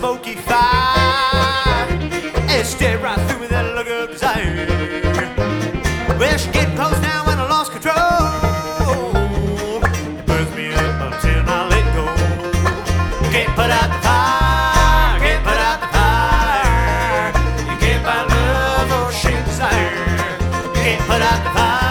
smoky fire. It stared right through me, that look of desire. Well, she getting close now and I lost control. It burns me up until I let go. Can't put out the fire, can't put out the fire. You can't buy love or shake desire. You can't put out the fire.